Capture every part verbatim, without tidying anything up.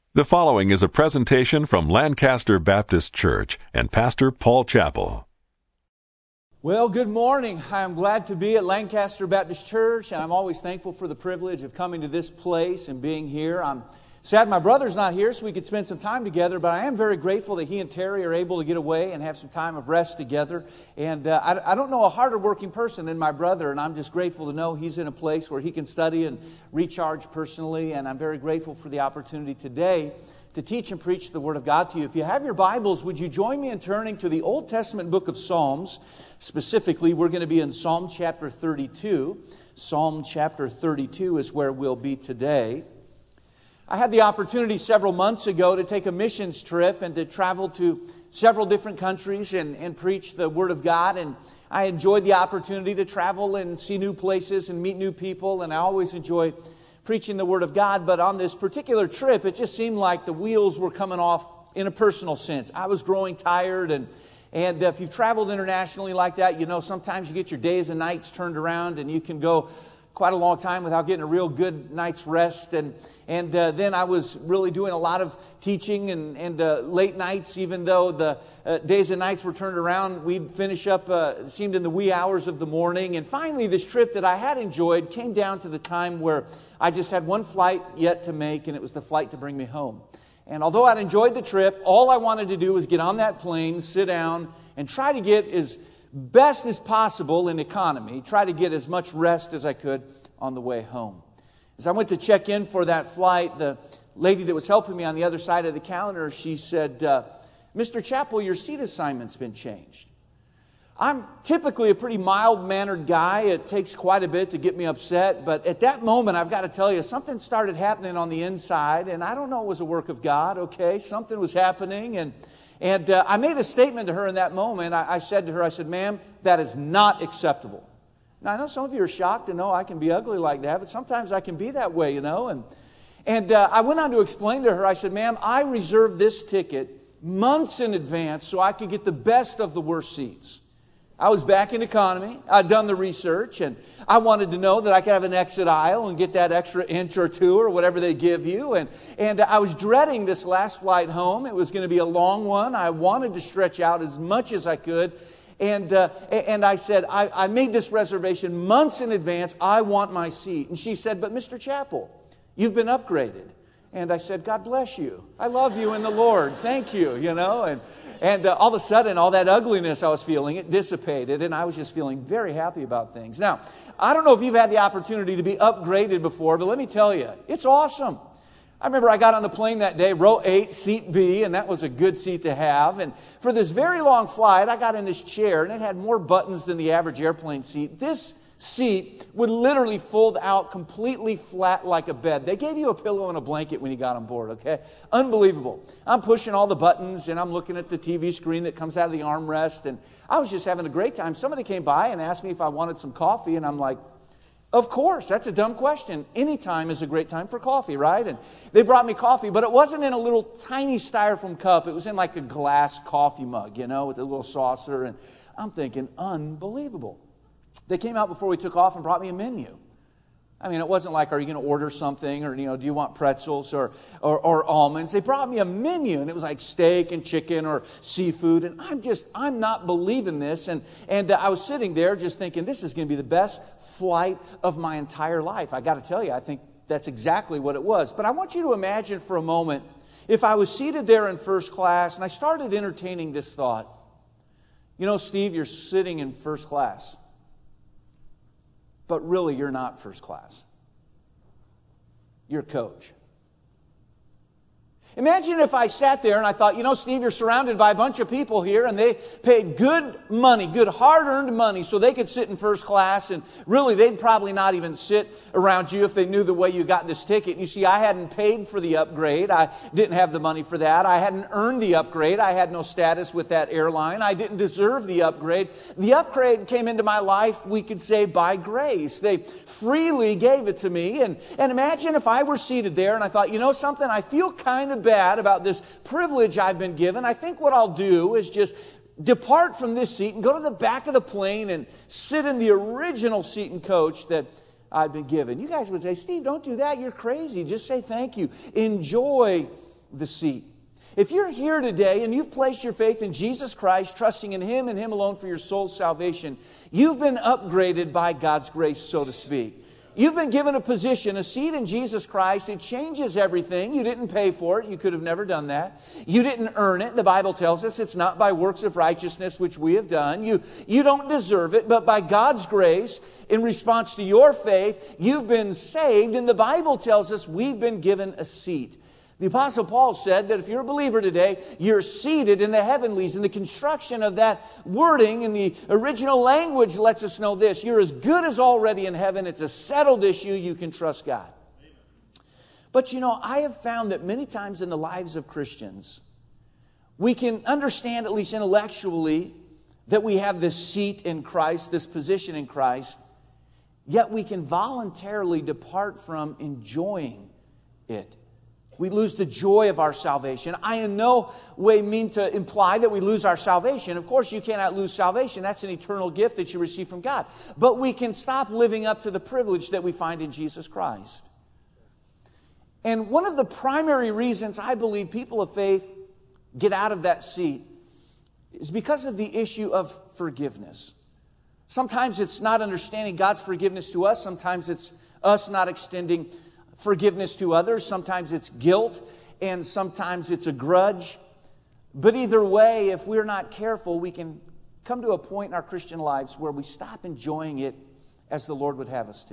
The following is a presentation from Lancaster Baptist Church and Pastor Paul Chappell. Well, good morning. I'm glad to be at Lancaster Baptist Church, and I'm always thankful for the privilege of coming to this place and being here. I'm sad my brother's not here so we could spend some time together, but I am very grateful that he and Terry are able to get away and have some time of rest together. And uh, I, I don't know a harder working person than my brother, and I'm just grateful to know he's in a place where he can study and recharge personally, and I'm very grateful for the opportunity today to teach and preach the Word of God to you. If you have your Bibles, would you join me in turning to the Old Testament book of Psalms? Specifically, we're going to be in Psalm chapter thirty-two. Psalm chapter thirty-two is where we'll be today. I had the opportunity several months ago to take a missions trip and to travel to several different countries and, and preach the Word of God. And I enjoyed the opportunity to travel and see new places and meet new people. And I always enjoy preaching the Word of God. But on this particular trip, it just seemed like the wheels were coming off in a personal sense. I was growing tired. And, and if you've traveled internationally like that, you know sometimes you get your days and nights turned around and you can go quite a long time without getting a real good night's rest. And and uh, then I was really doing a lot of teaching and, and uh, late nights, even though the uh, days and nights were turned around. We'd finish up, uh, it seemed in the wee hours of the morning. And finally, this trip that I had enjoyed came down to the time where I just had one flight yet to make, and it was the flight to bring me home. And although I'd enjoyed the trip, all I wanted to do was get on that plane, sit down, and try to get as best as possible in economy, try to get as much rest as I could on the way home. As I went to check in for that flight, the lady that was helping me on the other side of the counter, she said, uh, Mister Chappell, your seat assignment's been changed. I'm typically a pretty mild-mannered guy. It takes quite a bit to get me upset, but at that moment, I've got to tell you, something started happening on the inside, and I don't know it was a work of God, okay? Something was happening, and And uh, I made a statement to her in that moment. I, I said to her, I said, ma'am, that is not acceptable. Now, I know some of you are shocked to know I can be ugly like that, but sometimes I can be that way, you know. And, and uh, I went on to explain to her, I said, ma'am, I reserved this ticket months in advance so I could get the best of the worst seats. I was back in economy. I'd done the research, and I wanted to know that I could have an exit aisle and get that extra inch or two or whatever they give you. And, and I was dreading this last flight home. It was going to be a long one. I wanted to stretch out as much as I could. And uh, and I said, I, I made this reservation months in advance. I want my seat. And she said, but Mister Chappell, you've been upgraded. And I said, God bless you. I love you in the Lord. Thank you, you know. And And uh, all of a sudden, all that ugliness I was feeling, it dissipated, and I was just feeling very happy about things. Now, I don't know if you've had the opportunity to be upgraded before, but let me tell you, it's awesome. I remember I got on the plane that day, row eight, seat B, and that was a good seat to have. And for this very long flight, I got in this chair, and it had more buttons than the average airplane seat. This seat would literally fold out completely flat like a bed. They gave you a pillow and a blanket when you got on board, okay? Unbelievable. I'm pushing all the buttons, and I'm looking at the T V screen that comes out of the armrest, and I was just having a great time. Somebody came by and asked me if I wanted some coffee, and I'm like, of course, that's a dumb question. Any time is a great time for coffee, right? And they brought me coffee, but it wasn't in a little tiny styrofoam cup. It was in like a glass coffee mug, you know, with a little saucer, and I'm thinking, unbelievable. They came out before we took off and brought me a menu. I mean, it wasn't like, are you going to order something? Or, you know, do you want pretzels or, or, or almonds? They brought me a menu, and it was like steak and chicken or seafood. And I'm just, I'm not believing this. And, and uh, I was sitting there just thinking, this is going to be the best flight of my entire life. I got to tell you, I think that's exactly what it was. But I want you to imagine for a moment, if I was seated there in first class, and I started entertaining this thought. You know, Steve, you're sitting in first class. But really, you're not first class. You're coach. Imagine if I sat there and I thought, you know, Steve, you're surrounded by a bunch of people here, and they paid good money, good hard-earned money, so they could sit in first class, and really, they'd probably not even sit around you if they knew the way you got this ticket. You see, I hadn't paid for the upgrade. I didn't have the money for that. I hadn't earned the upgrade. I had no status with that airline. I didn't deserve the upgrade. The upgrade came into my life, we could say, by grace. They freely gave it to me, and, and imagine if I were seated there, and I thought, you know something, I feel kind of bad about this privilege I've been given. I think what I'll do is just depart from this seat and go to the back of the plane and sit in the original seat and coach that I've been given. You guys would say, Steve, don't do that. You're crazy. Just say thank you. Enjoy the seat. If you're here today and you've placed your faith in Jesus Christ, trusting in Him and Him alone for your soul's salvation, you've been upgraded by God's grace, so to speak. You've been given a position, a seat in Jesus Christ. It changes everything. You didn't pay for it. You could have never done that. You didn't earn it. The Bible tells us it's not by works of righteousness which we have done. You, you don't deserve it, but by God's grace, in response to your faith, you've been saved. And the Bible tells us we've been given a seat. The Apostle Paul said that if you're a believer today, you're seated in the heavenlies. And the construction of that wording in the original language lets us know this. You're as good as already in heaven. It's a settled issue. You can trust God. But you know, I have found that many times in the lives of Christians, we can understand, at least intellectually, that we have this seat in Christ, this position in Christ, yet we can voluntarily depart from enjoying it. We lose the joy of our salvation. I in no way mean to imply that we lose our salvation. Of course, you cannot lose salvation. That's an eternal gift that you receive from God. But we can stop living up to the privilege that we find in Jesus Christ. And one of the primary reasons I believe people of faith get out of that seat is because of the issue of forgiveness. Sometimes it's not understanding God's forgiveness to us. Sometimes it's us not extending forgiveness to others. Sometimes it's guilt, and sometimes it's a grudge. But either way, if we're not careful, we can come to a point in our Christian lives where we stop enjoying it as the Lord would have us to.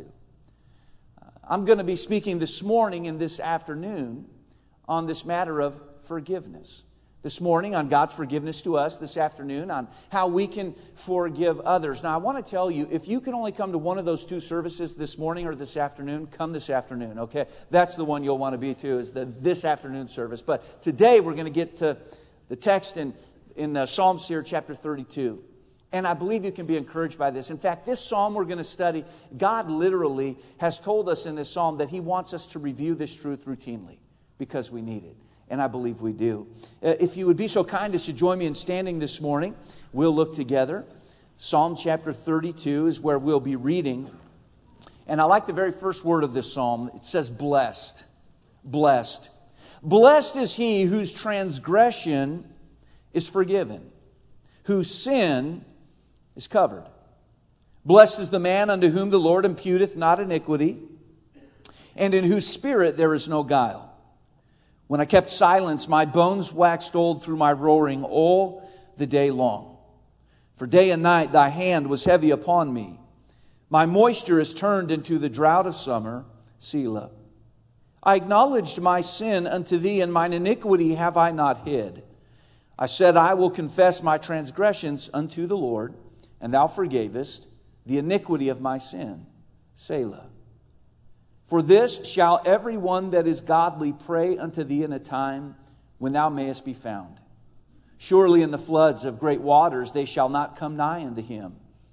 I'm going to be speaking this morning and this afternoon on this matter of forgiveness. This morning on God's forgiveness to us, this afternoon on how we can forgive others. Now I want to tell you, if you can only come to one of those two services this morning or this afternoon, come this afternoon, okay? That's the one you'll want to be to, is the this afternoon service. But today we're going to get to the text in, in uh, Psalms here, chapter thirty-two. And I believe you can be encouraged by this. In fact, this psalm we're going to study, God literally has told us in this psalm that He wants us to review this truth routinely because we need it. And I believe we do. Uh, if you would be so kind as to join me in standing this morning, we'll look together. Psalm chapter thirty-two is where we'll be reading. And I like the very first word of this psalm. It says blessed. Blessed. Blessed is he whose transgression is forgiven, whose sin is covered. Blessed is the man unto whom the Lord imputeth not iniquity, and in whose spirit there is no guile. When I kept silence, my bones waxed old through my roaring all the day long. For day and night thy hand was heavy upon me. My moisture is turned into the drought of summer, Selah. I acknowledged my sin unto thee, and mine iniquity have I not hid. I said, I will confess my transgressions unto the Lord, and thou forgavest the iniquity of my sin, Selah. For this shall every one that is godly pray unto thee in a time when thou mayest be found. Surely in the floods of great waters they shall not come nigh unto him.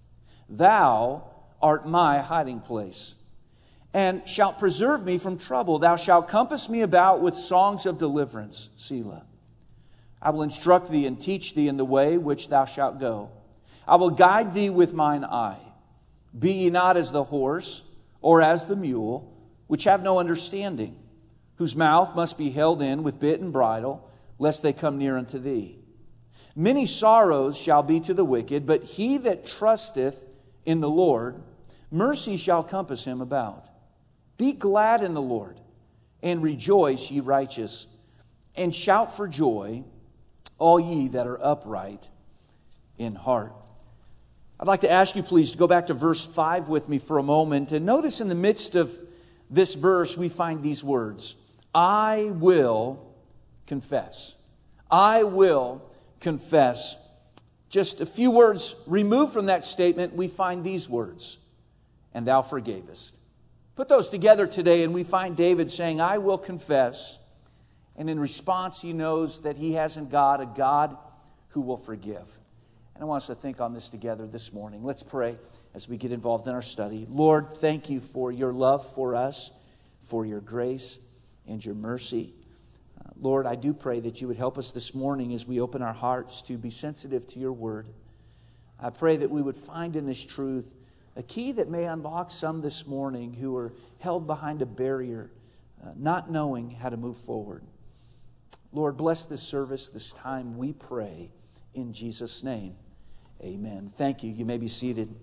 Thou art my hiding place, and shalt preserve me from trouble. Thou shalt compass me about with songs of deliverance, Selah. I will instruct thee and teach thee in the way which thou shalt go. I will guide thee with mine eye. Be ye not as the horse, or as the mule, which have no understanding, whose mouth must be held in with bit and bridle, lest they come near unto thee. Many sorrows shall be to the wicked, but he that trusteth in the Lord, mercy shall compass him about. Be glad in the Lord, and rejoice, ye righteous, and shout for joy, all ye that are upright in heart. I'd like to ask you, please, to go back to verse five with me for a moment, and notice in the midst of this verse, we find these words, I will confess. I will confess. Just a few words removed from that statement, we find these words, and thou forgavest. Put those together today, and we find David saying, I will confess. And in response, he knows that he has in God a God who will forgive. And I want us to think on this together this morning. Let's pray as we get involved in our study. Lord, thank you for your love for us, for your grace and your mercy. Uh, Lord, I do pray that you would help us this morning as we open our hearts to be sensitive to your word. I pray that we would find in this truth a key that may unlock some this morning who are held behind a barrier, uh, not knowing how to move forward. Lord, bless this service, this time, we pray in Jesus' name. Amen. Thank you. You may be seated.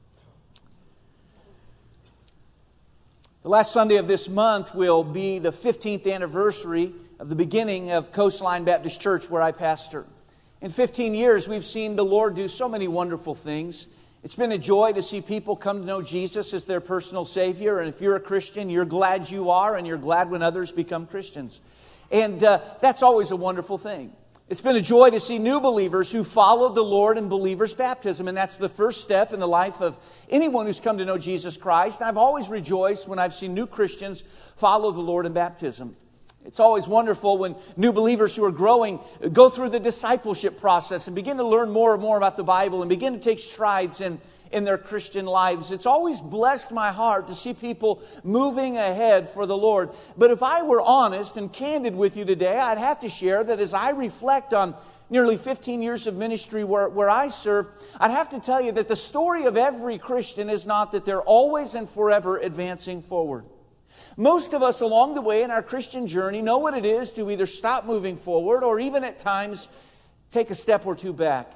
The last Sunday of this month will be the fifteenth anniversary of the beginning of Coastline Baptist Church, where I pastor. In fifteen years, we've seen the Lord do so many wonderful things. It's been a joy to see people come to know Jesus as their personal Savior. And if you're a Christian, you're glad you are, and you're glad when others become Christians. And uh, that's always a wonderful thing. It's been a joy to see new believers who followed the Lord in believers' baptism. And that's the first step in the life of anyone who's come to know Jesus Christ. And I've always rejoiced when I've seen new Christians follow the Lord in baptism. It's always wonderful when new believers who are growing go through the discipleship process and begin to learn more and more about the Bible and begin to take strides in, in their Christian lives. It's always blessed my heart to see people moving ahead for the Lord. But if I were honest and candid with you today, I'd have to share that as I reflect on nearly fifteen years of ministry where, where I serve, I'd have to tell you that the story of every Christian is not that they're always and forever advancing forward. Most of us along the way in our Christian journey know what it is to either stop moving forward or even at times take a step or two back.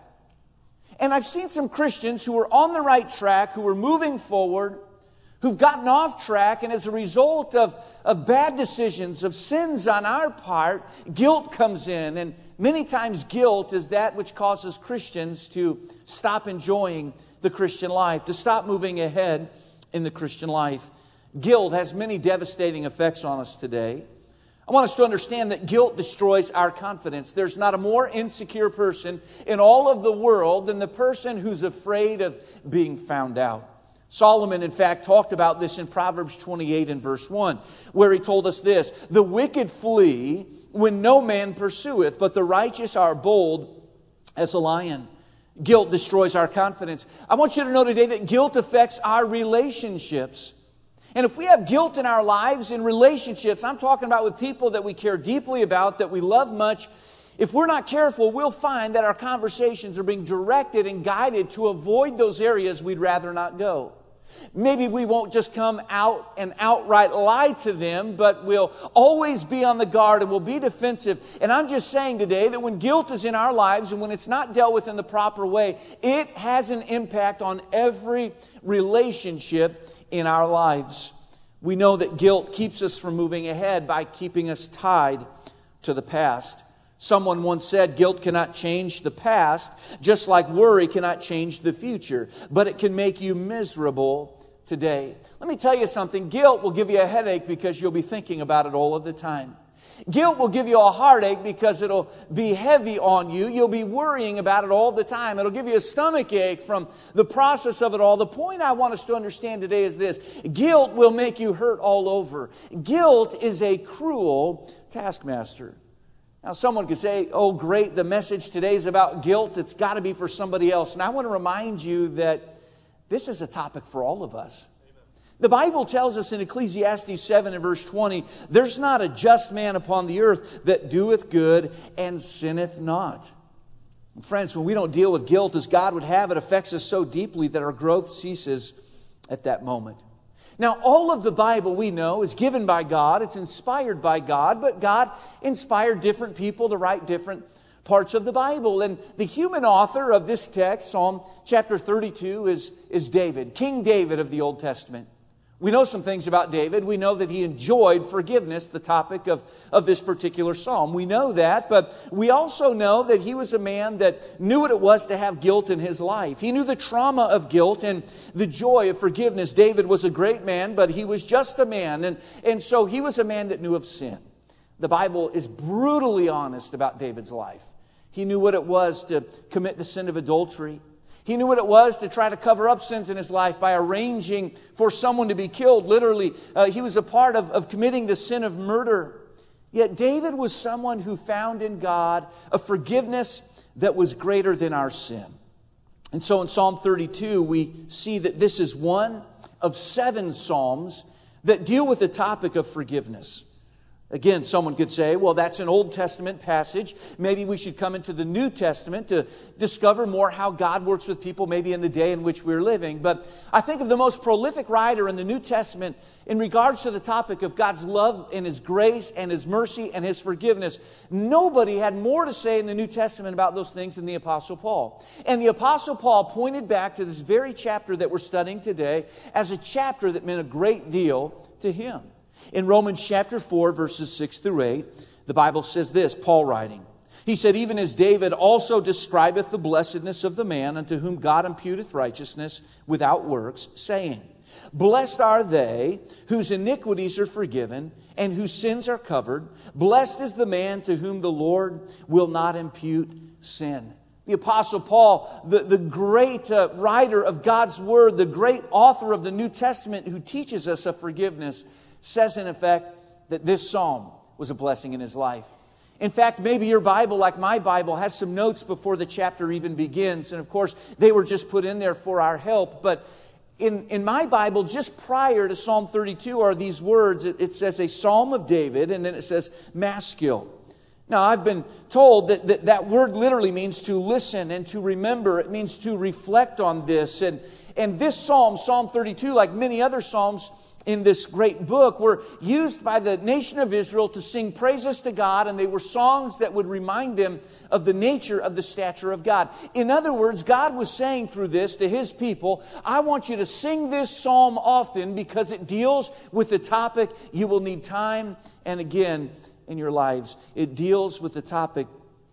And I've seen some Christians who are on the right track, who are moving forward, who've gotten off track, and as a result of, of bad decisions, of sins on our part, guilt comes in. And many times guilt is that which causes Christians to stop enjoying the Christian life, to stop moving ahead in the Christian life. Guilt has many devastating effects on us today. I want us to understand that guilt destroys our confidence. There's not a more insecure person in all of the world than the person who's afraid of being found out. Solomon, in fact, talked about this in Proverbs twenty-eight and verse one, where he told us this: "The wicked flee when no man pursueth, but the righteous are bold as a lion." Guilt destroys our confidence. I want you to know today that guilt affects our relationships. And if we have guilt in our lives, in relationships, I'm talking about with people that we care deeply about, that we love much, if we're not careful, we'll find that our conversations are being directed and guided to avoid those areas we'd rather not go. Maybe we won't just come out and outright lie to them, but we'll always be on the guard and we'll be defensive. And I'm just saying today that when guilt is in our lives and when it's not dealt with in the proper way, it has an impact on every relationship in our lives. We know that guilt keeps us from moving ahead by keeping us tied to the past. Someone once said, guilt cannot change the past, just like worry cannot change the future, but it can make you miserable today. Let me tell you something. Guilt will give you a headache because you'll be thinking about it all of the time. Guilt will give you a heartache because it'll be heavy on you. You'll be worrying about it all the time. It'll give you a stomach ache from the process of it all. The point I want us to understand today is this: guilt will make you hurt all over. Guilt is a cruel taskmaster. Now, someone could say, oh, great, the message today is about guilt. It's got to be for somebody else. And I want to remind you that this is a topic for all of us. The Bible tells us in Ecclesiastes seven and verse twenty, there's not a just man upon the earth that doeth good and sinneth not. And friends, when we don't deal with guilt as God would have, it affects us so deeply that our growth ceases at that moment. Now, all of the Bible we know is given by God. It's inspired by God, but God inspired different people to write different parts of the Bible. And the human author of this text, Psalm chapter thirty-two, is, is David, King David of the Old Testament. We know some things about David. We know that he enjoyed forgiveness, the topic of, of this particular psalm. We know that, but we also know that he was a man that knew what it was to have guilt in his life. He knew the trauma of guilt and the joy of forgiveness. David was a great man, but he was just a man. And, and so he was a man that knew of sin. The Bible is brutally honest about David's life. He knew what it was to commit the sin of adultery. He knew what it was to try to cover up sins in his life by arranging for someone to be killed. Literally, uh, he was a part of, of committing the sin of murder. Yet David was someone who found in God a forgiveness that was greater than our sin. And so in Psalm thirty-two, we see that this is one of seven psalms that deal with the topic of forgiveness. Again, someone could say, well, that's an Old Testament passage. Maybe we should come into the New Testament to discover more how God works with people maybe in the day in which we're living. But I think of the most prolific writer in the New Testament in regards to the topic of God's love and His grace and His mercy and His forgiveness. Nobody had more to say in the New Testament about those things than the Apostle Paul. And the Apostle Paul pointed back to this very chapter that we're studying today as a chapter that meant a great deal to him. In Romans chapter four, verses six through eight, the Bible says this, Paul writing. He said, even as David also describeth the blessedness of the man unto whom God imputeth righteousness without works, saying, blessed are they whose iniquities are forgiven and whose sins are covered. Blessed is the man to whom the Lord will not impute sin. The Apostle Paul, the, the great uh, writer of God's Word, the great author of the New Testament who teaches us of forgiveness, says in effect that this psalm was a blessing in his life. In fact, maybe your Bible, like my Bible, has some notes before the chapter even begins. And of course, they were just put in there for our help. But in, in my Bible, just prior to Psalm thirty-two are these words. It, it says a Psalm of David, and then it says Maskil. Now, I've been told that, that that word literally means to listen and to remember. It means to reflect on this. And, and this psalm, Psalm thirty-two, like many other psalms in this great book, were used by the nation of Israel to sing praises to God, and they were songs that would remind them of the nature of the stature of God. In other words, God was saying through this to His people, I want you to sing this psalm often because it deals with the topic you will need time and again in your lives. It deals with the topic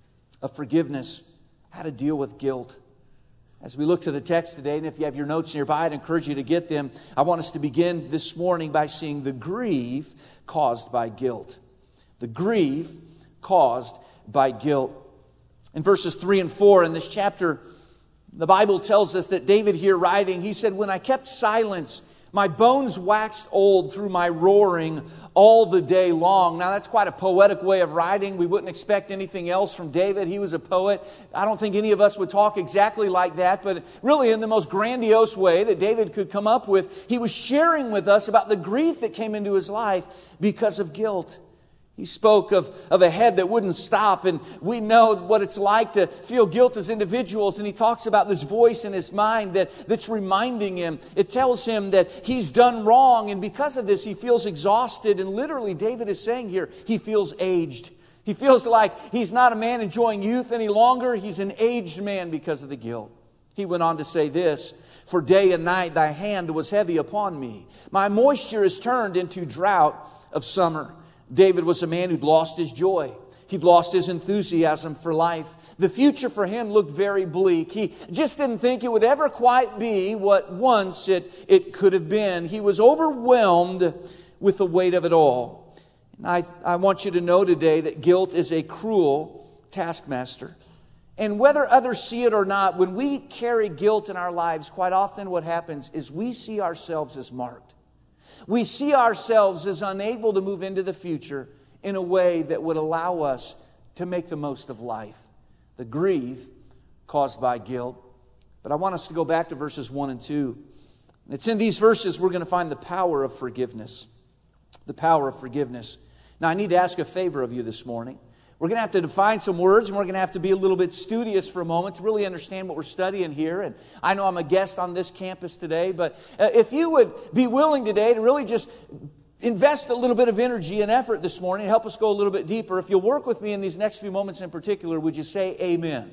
of forgiveness, how to deal with guilt. As we look to the text today, and if you have your notes nearby, I'd encourage you to get them. I want us to begin this morning by seeing the grief caused by guilt. The grief caused by guilt. In verses three and four in this chapter, the Bible tells us that David here writing, he said, when I kept silence, my bones waxed old through my roaring all the day long. Now, that's quite a poetic way of writing. We wouldn't expect anything else from David. He was a poet. I don't think any of us would talk exactly like that, but really in the most grandiose way that David could come up with, he was sharing with us about the grief that came into his life because of guilt. He spoke of, of a head that wouldn't stop, and we know what it's like to feel guilt as individuals, and he talks about this voice in his mind that, that's reminding him. It tells him that he's done wrong, and because of this, he feels exhausted, and literally, David is saying here, he feels aged. He feels like he's not a man enjoying youth any longer. He's an aged man because of the guilt. He went on to say this, for day and night thy hand was heavy upon me. My moisture is turned into drought of summer. David was a man who'd lost his joy. He'd lost his enthusiasm for life. The future for him looked very bleak. He just didn't think it would ever quite be what once it, it could have been. He was overwhelmed with the weight of it all. And I, I want you to know today that guilt is a cruel taskmaster. And whether others see it or not, when we carry guilt in our lives, quite often what happens is we see ourselves as marked. We see ourselves as unable to move into the future in a way that would allow us to make the most of life. The grief caused by guilt. But I want us to go back to verses one and two. And it's in these verses we're going to find the power of forgiveness. The power of forgiveness. Now I need to ask a favor of you this morning. We're going to have to define some words, and we're going to have to be a little bit studious for a moment to really understand what we're studying here. And I know I'm a guest on this campus today, but if you would be willing today to really just invest a little bit of energy and effort this morning and help us go a little bit deeper, if you'll work with me in these next few moments in particular, would you say amen?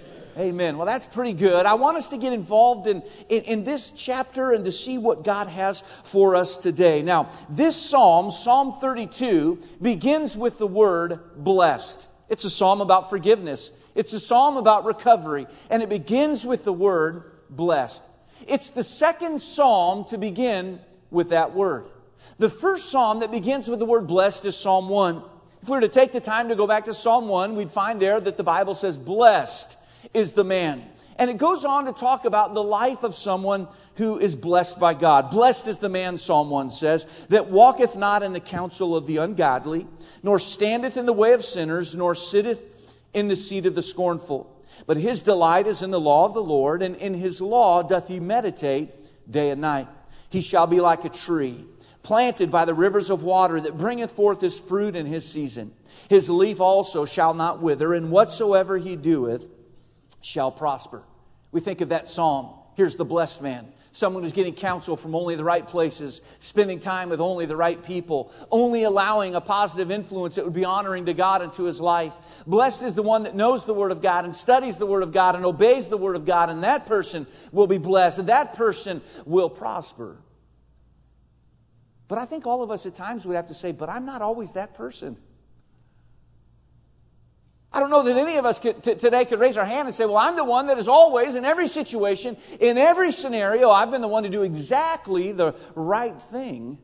Amen. Well, that's pretty good. I want us to get involved in, in, in this chapter and to see what God has for us today. Now, this psalm, Psalm thirty-two, begins with the word blessed. It's a psalm about forgiveness. It's a psalm about recovery. And it begins with the word blessed. It's the second psalm to begin with that word. The first psalm that begins with the word blessed is Psalm one. If we were to take the time to go back to Psalm one, we'd find there that the Bible says, blessed is the man. And it goes on to talk about the life of someone who is blessed by God. Blessed is the man, Psalm one says, that walketh not in the counsel of the ungodly, nor standeth in the way of sinners, nor sitteth in the seat of the scornful. But his delight is in the law of the Lord, and in his law doth he meditate day and night. He shall be like a tree planted by the rivers of water, that bringeth forth his fruit in his season. His leaf also shall not wither, and whatsoever he doeth shall prosper. We think of that psalm. Here's the blessed man. Someone who's getting counsel from only the right places, spending time with only the right people, only allowing a positive influence that would be honoring to God and to his life. Blessed is the one that knows the Word of God and studies the Word of God and obeys the Word of God, and that person will be blessed, and that person will prosper. But I think all of us at times would have to say, but I'm not always that person. I don't know that any of us could, t- today could raise our hand and say, well, I'm the one that is always, in every situation, in every scenario, I've been the one to do exactly the right thing.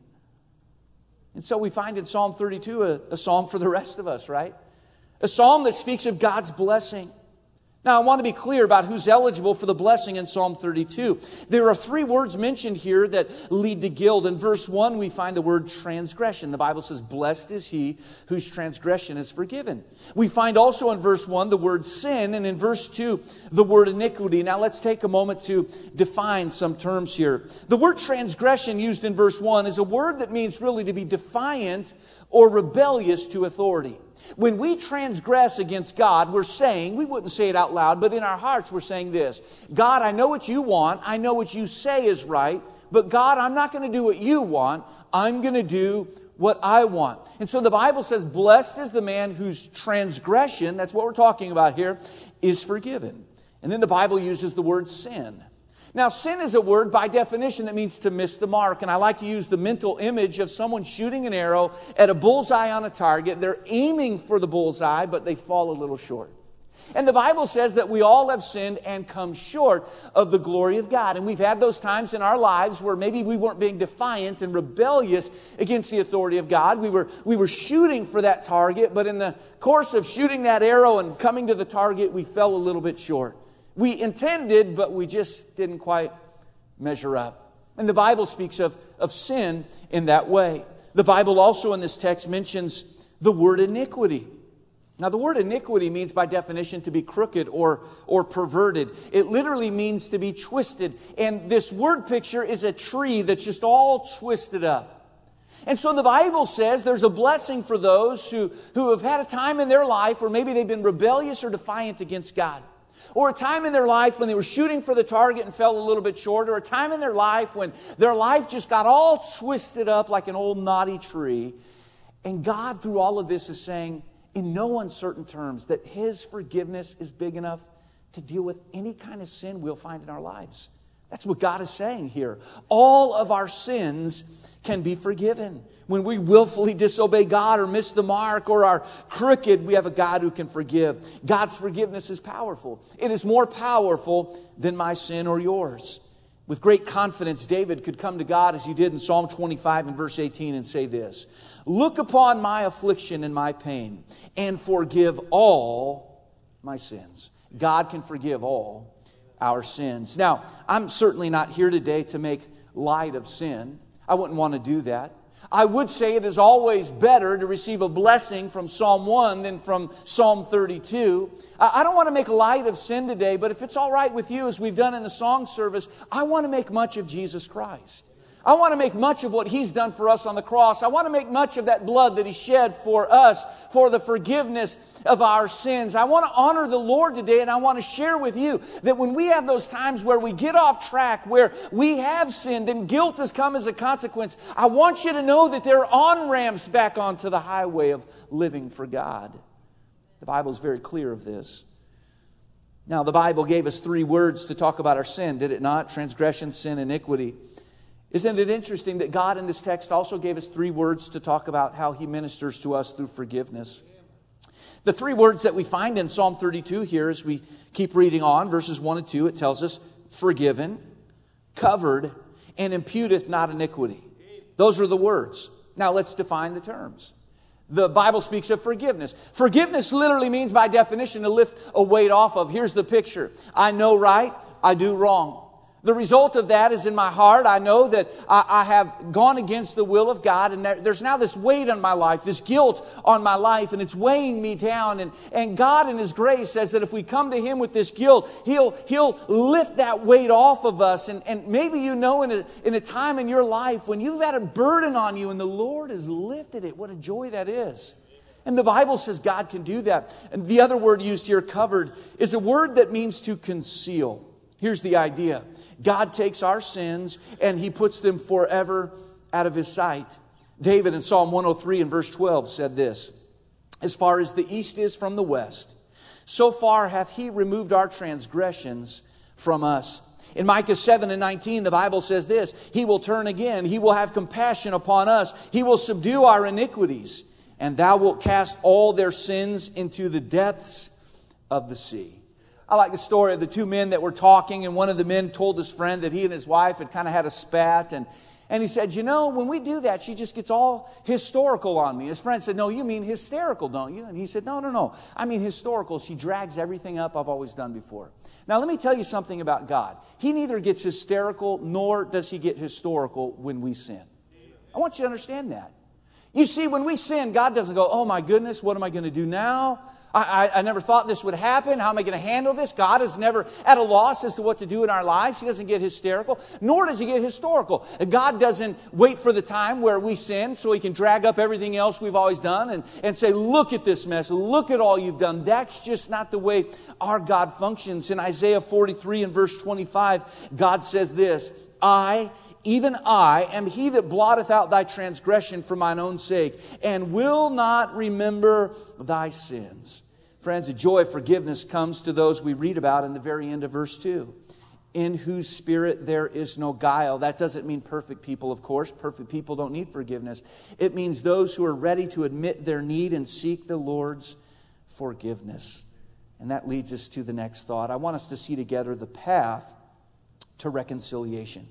And so we find in Psalm thirty-two a, a psalm for the rest of us, right? A psalm that speaks of God's blessing. Now, I want to be clear about who's eligible for the blessing in Psalm thirty-two. There are three words mentioned here that lead to guilt. In verse one, we find the word transgression. The Bible says, blessed is he whose transgression is forgiven. We find also in verse one the word sin, and in verse two, the word iniquity. Now, let's take a moment to define some terms here. The word transgression used in verse one is a word that means really to be defiant or rebellious to authority. When we transgress against God, we're saying, we wouldn't say it out loud, but in our hearts we're saying this: God, I know what you want, I know what you say is right, but God, I'm not going to do what you want, I'm going to do what I want. And so the Bible says, blessed is the man whose transgression, that's what we're talking about here, is forgiven. And then the Bible uses the word sin. Now, sin is a word by definition that means to miss the mark. And I like to use the mental image of someone shooting an arrow at a bullseye on a target. They're aiming for the bullseye, but they fall a little short. And the Bible says that we all have sinned and come short of the glory of God. And we've had those times in our lives where maybe we weren't being defiant and rebellious against the authority of God. We were, we were shooting for that target, but in the course of shooting that arrow and coming to the target, we fell a little bit short. We intended, but we just didn't quite measure up. And the Bible speaks of, of sin in that way. The Bible also in this text mentions the word iniquity. Now, the word iniquity means by definition to be crooked or, or perverted. It literally means to be twisted. And this word picture is a tree that's just all twisted up. And so the Bible says there's a blessing for those who, who have had a time in their life where maybe they've been rebellious or defiant against God. Or a time in their life when they were shooting for the target and fell a little bit short. Or a time in their life when their life just got all twisted up like an old knotty tree. And God, through all of this, is saying, in no uncertain terms, that His forgiveness is big enough to deal with any kind of sin we'll find in our lives. That's what God is saying here. All of our sins can be forgiven. When we willfully disobey God or miss the mark or are crooked, we have a God who can forgive. God's forgiveness is powerful. It is more powerful than my sin or yours. With great confidence, David could come to God as he did in Psalm twenty-five and verse eighteen and say this: look upon my affliction and my pain and forgive all my sins. God can forgive all our sins. Now, I'm certainly not here today to make light of sin. I wouldn't want to do that. I would say it is always better to receive a blessing from Psalm one than from Psalm thirty-two. I don't want to make light of sin today, but if it's all right with you, as we've done in the song service, I want to make much of Jesus Christ. I want to make much of what He's done for us on the cross. I want to make much of that blood that He shed for us for the forgiveness of our sins. I want to honor the Lord today, and I want to share with you that when we have those times where we get off track, where we have sinned and guilt has come as a consequence, I want you to know that there are on-ramps back onto the highway of living for God. The Bible is very clear of this. Now, the Bible gave us three words to talk about our sin, did it not? Transgression, sin, iniquity. Isn't it interesting that God in this text also gave us three words to talk about how He ministers to us through forgiveness? The three words that we find in Psalm thirty-two here, as we keep reading on, verses one and two, it tells us, forgiven, covered, and imputeth not iniquity. Those are the words. Now let's define the terms. The Bible speaks of forgiveness. Forgiveness literally means by definition to lift a weight off of. Here's the picture. I know right, I do wrong. The result of that is in my heart, I know that I, I have gone against the will of God, and there, there's now this weight on my life, this guilt on my life, and it's weighing me down. And, and God in His grace says that if we come to Him with this guilt, He'll, He'll lift that weight off of us. And, and maybe you know in a, in a time in your life when you've had a burden on you and the Lord has lifted it, what a joy that is. And the Bible says God can do that. And the other word used here, covered, is a word that means to conceal. Here's the idea. God takes our sins and He puts them forever out of His sight. David in Psalm one oh three and verse twelve said this, as far as the east is from the west, so far hath He removed our transgressions from us. In Micah seven and nineteen, the Bible says this, He will turn again, He will have compassion upon us, He will subdue our iniquities, and Thou wilt cast all their sins into the depths of the sea. I like the story of the two men that were talking, and one of the men told his friend that he and his wife had kind of had a spat, and, and he said, you know, when we do that, she just gets all historical on me. His friend said, no, you mean hysterical, don't you? And he said, no, no, no, I mean historical. She drags everything up I've always done before. Now, let me tell you something about God. He neither gets hysterical nor does He get historical when we sin. I want you to understand that. You see, when we sin, God doesn't go, oh my goodness, what am I going to do now? I, I, I never thought this would happen. How am I going to handle this? God is never at a loss as to what to do in our lives. He doesn't get hysterical, nor does He get historical. God doesn't wait for the time where we sin so He can drag up everything else we've always done and, and say, look at this mess. Look at all you've done. That's just not the way our God functions. In Isaiah forty-three and verse twenty-five, God says this, I, even I, am He that blotteth out thy transgression for mine own sake, and will not remember thy sins. Friends, the joy of forgiveness comes to those we read about in the very end of verse two. In whose spirit there is no guile. That doesn't mean perfect people, of course. Perfect people don't need forgiveness. It means those who are ready to admit their need and seek the Lord's forgiveness. And that leads us to the next thought. I want us to see together the path to reconciliation.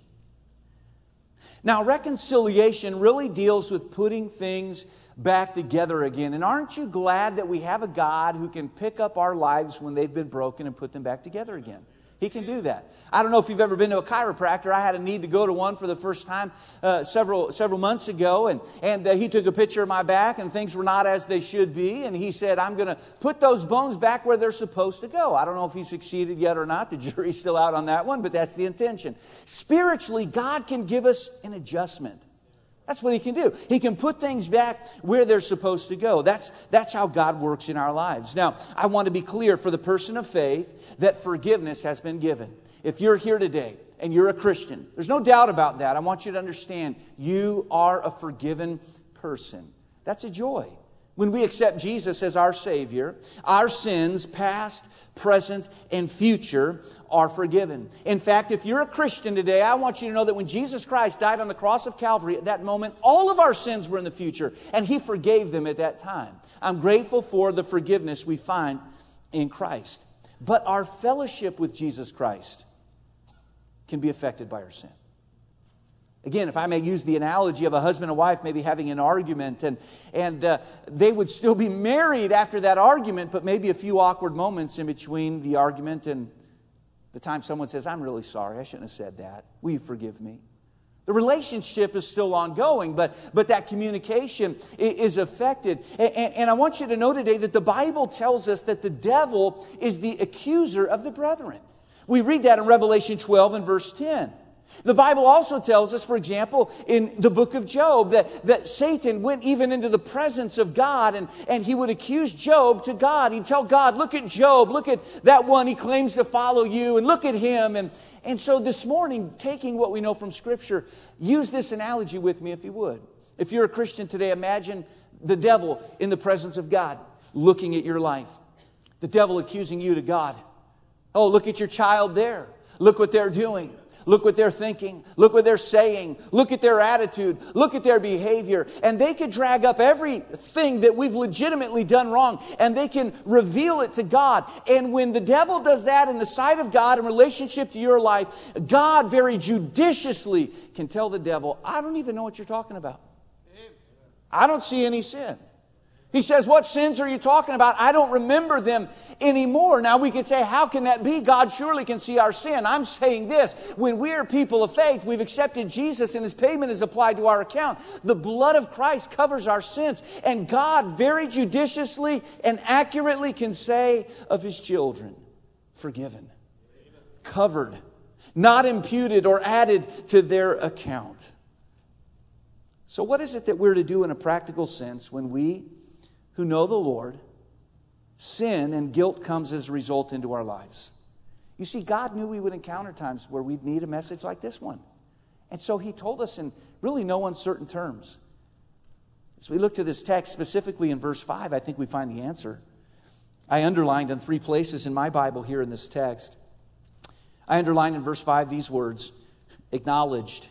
Now, reconciliation really deals with putting things back together again. And aren't you glad that we have a God who can pick up our lives when they've been broken and put them back together again? He can do that. I don't know if you've ever been to a chiropractor. I had a need to go to one for the first time uh, several several months ago. And, and uh, he took a picture of my back and things were not as they should be. And he said, I'm going to put those bones back where they're supposed to go. I don't know if he succeeded yet or not. The jury's still out on that one, but that's the intention. Spiritually, God can give us an adjustment. That's what He can do. He can put things back where they're supposed to go. That's, that's how God works in our lives. Now, I want to be clear for the person of faith that forgiveness has been given. If you're here today and you're a Christian, there's no doubt about that. I want you to understand you are a forgiven person. That's a joy. When we accept Jesus as our Savior, our sins, past, present, and future, are forgiven. In fact, if you're a Christian today, I want you to know that when Jesus Christ died on the cross of Calvary, at that moment, all of our sins were in the future, and He forgave them at that time. I'm grateful for the forgiveness we find in Christ. But our fellowship with Jesus Christ can be affected by our sin. Again, if I may use the analogy of a husband and wife maybe having an argument, and, and uh, they would still be married after that argument, but maybe a few awkward moments in between the argument and the time someone says, I'm really sorry, I shouldn't have said that. Will you forgive me? The relationship is still ongoing, but, but that communication is affected. And, and, and I want you to know today that the Bible tells us that the devil is the accuser of the brethren. We read that in Revelation twelve and verse ten. The Bible also tells us, for example, in the book of Job, that, that Satan went even into the presence of God and, and he would accuse Job to God. He'd tell God, look at Job, look at that one, he claims to follow you, and look at him. And, and so this morning, taking what we know from Scripture, use this analogy with me if you would. If you're a Christian today, imagine the devil in the presence of God looking at your life. The devil accusing you to God. Oh, look at your child there. Look what they're doing. Look what they're thinking. Look what they're saying. Look at their attitude. Look at their behavior. And they could drag up everything that we've legitimately done wrong, and they can reveal it to God. And when the devil does that in the sight of God in relationship to your life, God very judiciously can tell the devil, I don't even know what you're talking about. I don't see any sin. He says, what sins are you talking about? I don't remember them anymore. Now we could say, how can that be? God surely can see our sin. I'm saying this, when we are people of faith, we've accepted Jesus and His payment is applied to our account. The blood of Christ covers our sins. And God very judiciously and accurately can say of His children, forgiven, covered, not imputed or added to their account. So what is it that we're to do in a practical sense when we who know the Lord sin and guilt comes as a result into our lives? You see, God knew we would encounter times where we'd need a message like this one. And so He told us in really no uncertain terms. As we look to this text, specifically in verse five, I think we find the answer. I underlined in three places in my Bible here in this text. I underlined in verse five these words, acknowledged.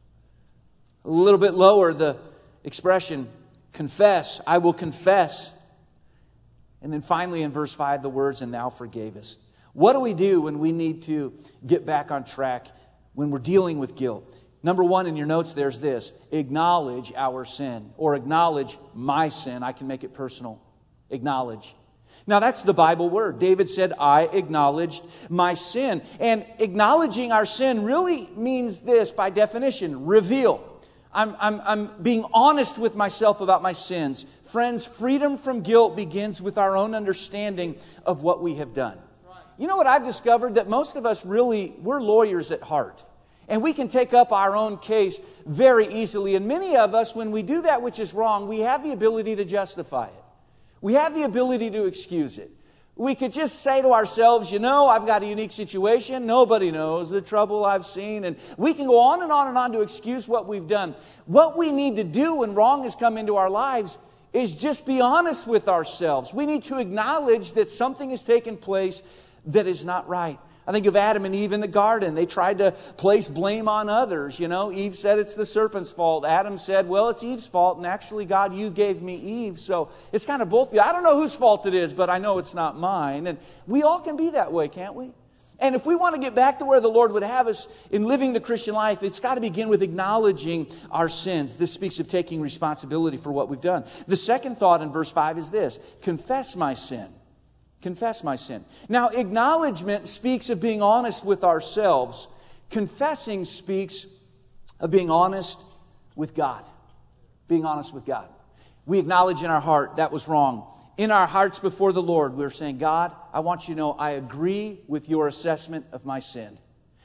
A little bit lower, the expression, confess, I will confess. And then finally in verse five, the words, and thou forgavest. What do we do when we need to get back on track, when we're dealing with guilt? Number one in your notes, there's this, acknowledge our sin, or acknowledge my sin. I can make it personal. Acknowledge. Now that's the Bible word. David said, I acknowledged my sin. And acknowledging our sin really means this by definition, reveal. I'm, I'm, I'm being honest with myself about my sins. Friends, freedom from guilt begins with our own understanding of what we have done. You know what I've discovered? That most of us really, we're lawyers at heart. And we can take up our own case very easily. And many of us, when we do that which is wrong, we have the ability to justify it. We have the ability to excuse it. We could just say to ourselves, you know, I've got a unique situation. Nobody knows the trouble I've seen. And we can go on and on and on to excuse what we've done. What we need to do when wrong has come into our lives is just be honest with ourselves. We need to acknowledge that something has taken place that is not right. I think of Adam and Eve in the garden. They tried to place blame on others. You know, Eve said it's the serpent's fault. Adam said, well, it's Eve's fault. And actually, God, you gave me Eve. So it's kind of both. I don't know whose fault it is, but I know it's not mine. And we all can be that way, can't we? And if we want to get back to where the Lord would have us in living the Christian life, it's got to begin with acknowledging our sins. This speaks of taking responsibility for what we've done. The second thought in verse five is this, confess my sin. Confess my sin. Now, acknowledgement speaks of being honest with ourselves. Confessing speaks of being honest with God. Being honest with God. We acknowledge in our heart that was wrong. In our hearts before the Lord, we're saying, God, I want you to know I agree with your assessment of my sin.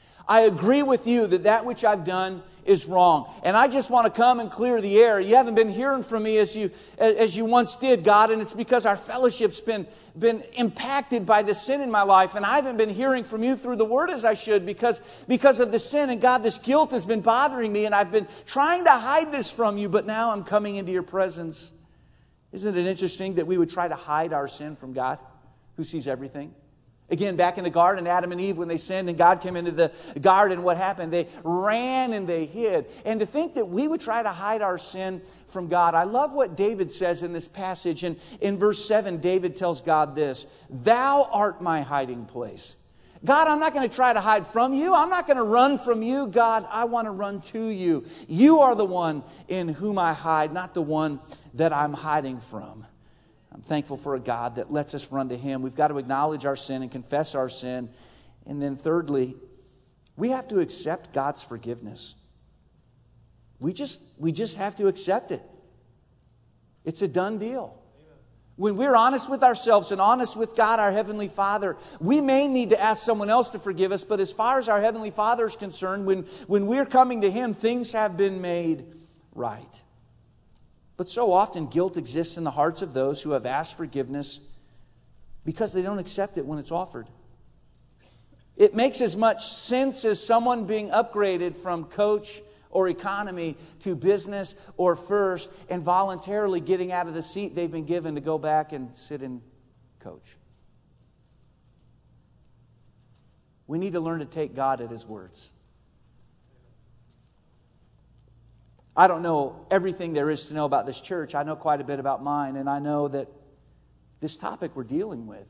I agree with you that that which I've done is wrong. And I just want to come and clear the air. You haven't been hearing from me as you as you once did, God, and it's because our fellowship's been, been impacted by the sin in my life, and I haven't been hearing from you through the Word as I should because, because of the sin. And God, this guilt has been bothering me, and I've been trying to hide this from you, but now I'm coming into your presence. Isn't it interesting that we would try to hide our sin from God, who sees everything? Again, back in the garden, Adam and Eve, when they sinned and God came into the garden, what happened? They ran and they hid. And to think that we would try to hide our sin from God. I love what David says in this passage. And in verse seven, David tells God this, thou art my hiding place. God, I'm not going to try to hide from you. I'm not going to run from you. God, I want to run to you. You are the one in whom I hide, not the one that I'm hiding from. I'm thankful for a God that lets us run to Him. We've got to acknowledge our sin and confess our sin. And then thirdly, we have to accept God's forgiveness. We just, we just have to accept it. It's a done deal. When we're honest with ourselves and honest with God, our Heavenly Father, we may need to ask someone else to forgive us, but as far as our Heavenly Father is concerned, when, when we're coming to Him, things have been made right. But so often guilt exists in the hearts of those who have asked forgiveness because they don't accept it when it's offered. It makes as much sense as someone being upgraded from coach or economy to business or first and voluntarily getting out of the seat they've been given to go back and sit in coach. We need to learn to take God at His words. I don't know everything there is to know about this church. I know quite a bit about mine, and I know that this topic we're dealing with,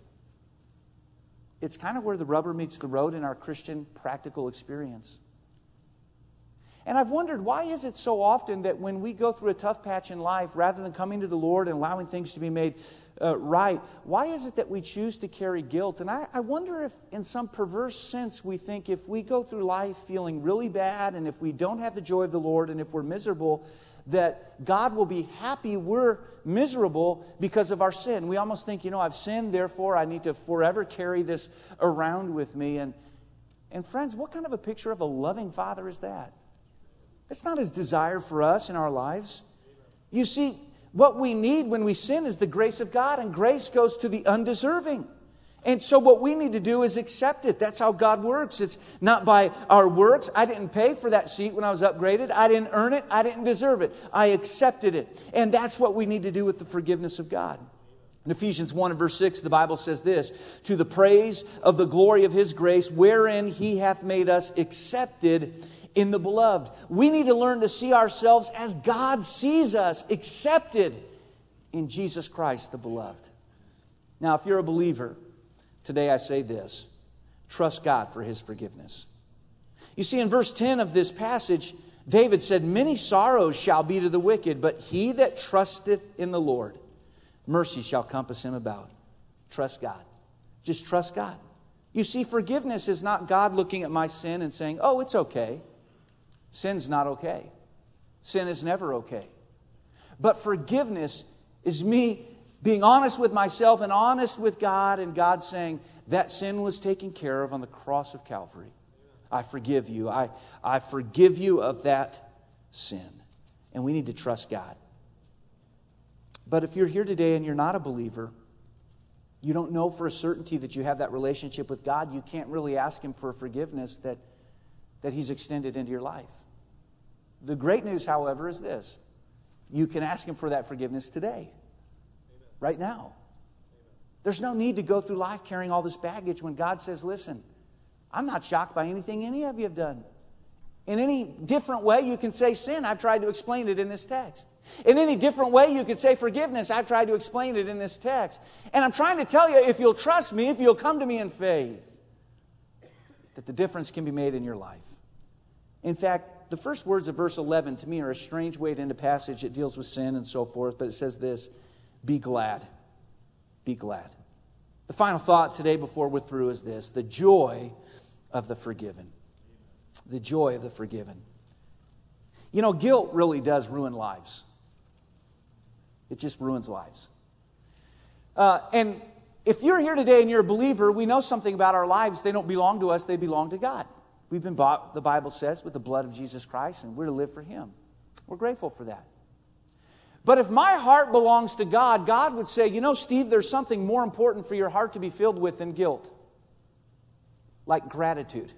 it's kind of where the rubber meets the road in our Christian practical experience. And I've wondered, why is it so often that when we go through a tough patch in life, rather than coming to the Lord and allowing things to be made uh, right, why is it that we choose to carry guilt? And I, I wonder if in some perverse sense we think if we go through life feeling really bad, and if we don't have the joy of the Lord, and if we're miserable, that God will be happy we're miserable because of our sin. We almost think, you know, I've sinned, therefore I need to forever carry this around with me. And, and friends, what kind of a picture of a loving Father is that? It's not His desire for us in our lives. You see, what we need when we sin is the grace of God, and grace goes to the undeserving. And so what we need to do is accept it. That's how God works. It's not by our works. I didn't pay for that seat when I was upgraded. I didn't earn it. I didn't deserve it. I accepted it. And that's what we need to do with the forgiveness of God. In Ephesians one and verse six, the Bible says this, to the praise of the glory of His grace, wherein He hath made us accepted in the beloved. We need to learn to see ourselves as God sees us, accepted in Jesus Christ, the beloved. Now, if you're a believer, today I say this, trust God for His forgiveness. You see, in verse ten of this passage, David said, many sorrows shall be to the wicked, but he that trusteth in the Lord, mercy shall compass him about. Trust God. Just trust God. You see, forgiveness is not God looking at my sin and saying, oh, it's okay. Sin's not okay. Sin is never okay. But forgiveness is me being honest with myself and honest with God, and God saying, that sin was taken care of on the cross of Calvary. I forgive you. I, I forgive you of that sin. And we need to trust God. But if you're here today and you're not a believer, you don't know for a certainty that you have that relationship with God, you can't really ask Him for forgiveness that, that He's extended into your life. The great news, however, is this. You can ask Him for that forgiveness today. Right now. There's no need to go through life carrying all this baggage when God says, listen, I'm not shocked by anything any of you have done. In any different way, you can say sin. I've tried to explain it in this text. In any different way, you could say forgiveness. I've tried to explain it in this text. And I'm trying to tell you, if you'll trust me, if you'll come to me in faith, that the difference can be made in your life. In fact, the first words of verse eleven to me are a strange way to end a passage that deals with sin and so forth, but it says this, be glad. Be glad. The final thought today before we're through is this, the joy of the forgiven. The joy of the forgiven. You know, guilt really does ruin lives. It just ruins lives. Uh, and if you're here today and you're a believer, we know something about our lives. They don't belong to us, they belong to God. We've been bought, the Bible says, with the blood of Jesus Christ, and we're to live for Him. We're grateful for that. But if my heart belongs to God, God would say, you know, Steve, there's something more important for your heart to be filled with than guilt. Like gratitude.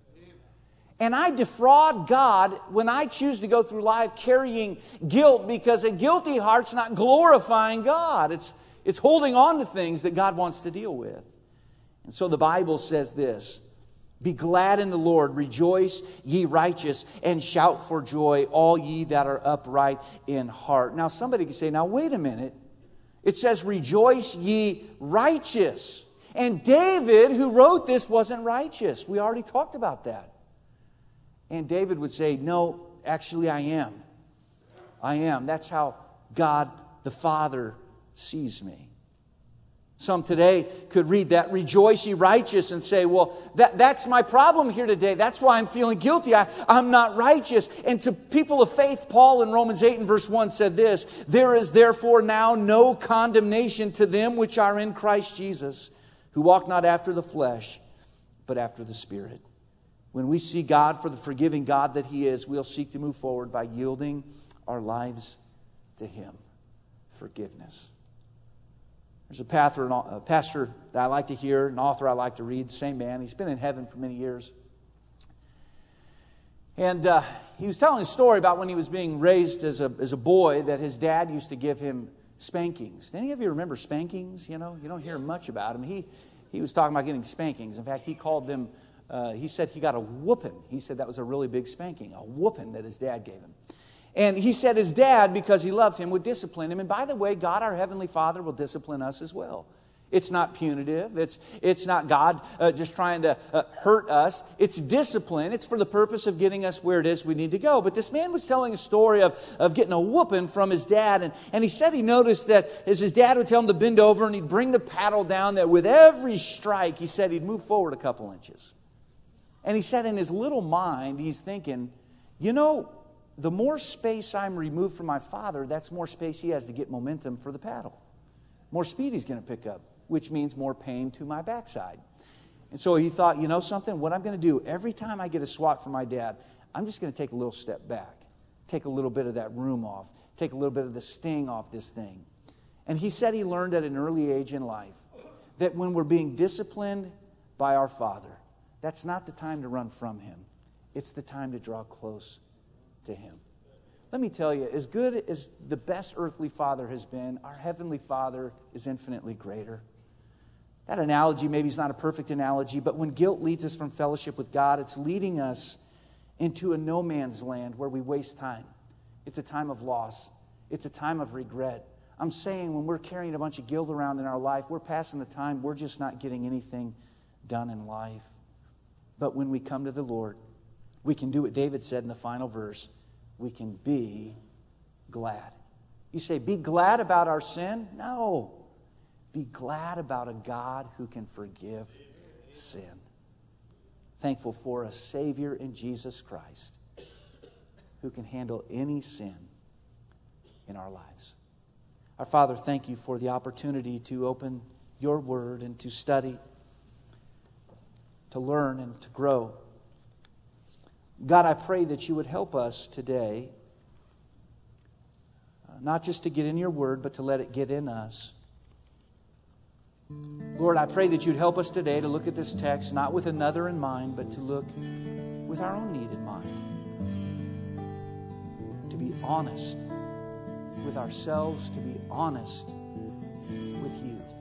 And I defraud God when I choose to go through life carrying guilt, because a guilty heart's not glorifying God. It's, it's holding on to things that God wants to deal with. And so the Bible says this, be glad in the Lord, rejoice ye righteous, and shout for joy, all ye that are upright in heart. Now somebody could say, now wait a minute. It says rejoice ye righteous. And David, who wrote this, wasn't righteous. We already talked about that. And David would say, no, actually I am. I am. That's how God the Father sees me. Some today could read that, rejoice ye righteous, and say, well, that, that's my problem here today. That's why I'm feeling guilty. I, I'm not righteous. And to people of faith, Paul in Romans eight and verse one said this, there is therefore now no condemnation to them which are in Christ Jesus, who walk not after the flesh, but after the Spirit. When we see God for the forgiving God that He is, we'll seek to move forward by yielding our lives to Him. Forgiveness. There's a pastor, a pastor that I like to hear, an author I like to read, same man. He's been in heaven for many years. And uh, he was telling a story about when he was being raised as a, as a boy, that his dad used to give him spankings. Do any of you remember spankings? You know, you don't hear much about them. He, he was talking about getting spankings. In fact, he called them, uh, he said he got a whooping. He said that was a really big spanking, a whooping that his dad gave him. And he said his dad, because he loved him, would discipline him. And by the way, God, our Heavenly Father, will discipline us as well. It's not punitive. It's, it's not God uh, just trying to uh, hurt us. It's discipline. It's for the purpose of getting us where it is we need to go. But this man was telling a story of, of getting a whooping from his dad. And, and he said he noticed that as his dad would tell him to bend over and he'd bring the paddle down, that with every strike, he said he'd move forward a couple inches. And he said in his little mind, he's thinking, you know, the more space I'm removed from my father, that's more space he has to get momentum for the paddle. More speed he's going to pick up, which means more pain to my backside. And so he thought, you know something, what I'm going to do, every time I get a swat from my dad, I'm just going to take a little step back, take a little bit of that room off, take a little bit of the sting off this thing. And he said he learned at an early age in life that when we're being disciplined by our Father, that's not the time to run from Him. It's the time to draw close to Him. Let me tell you, as good as the best earthly father has been, our Heavenly Father is infinitely greater. That analogy maybe is not a perfect analogy, but when guilt leads us from fellowship with God, it's leading us into a no man's land where we waste time. It's a time of loss. It's a time of regret. I'm saying when we're carrying a bunch of guilt around in our life, we're passing the time, we're just not getting anything done in life. But when we come to the Lord, we can do what David said in the final verse. We can be glad. You say, be glad about our sin? No. Be glad about a God who can forgive sin. Thankful for a Savior in Jesus Christ who can handle any sin in our lives. Our Father, thank you for the opportunity to open your word and to study, to learn and to grow. God, I pray that you would help us today, uh, not just to get in your word, but to let it get in us. Lord, I pray that you'd help us today to look at this text, not with another in mind, but to look with our own need in mind. To be honest with ourselves, to be honest with you.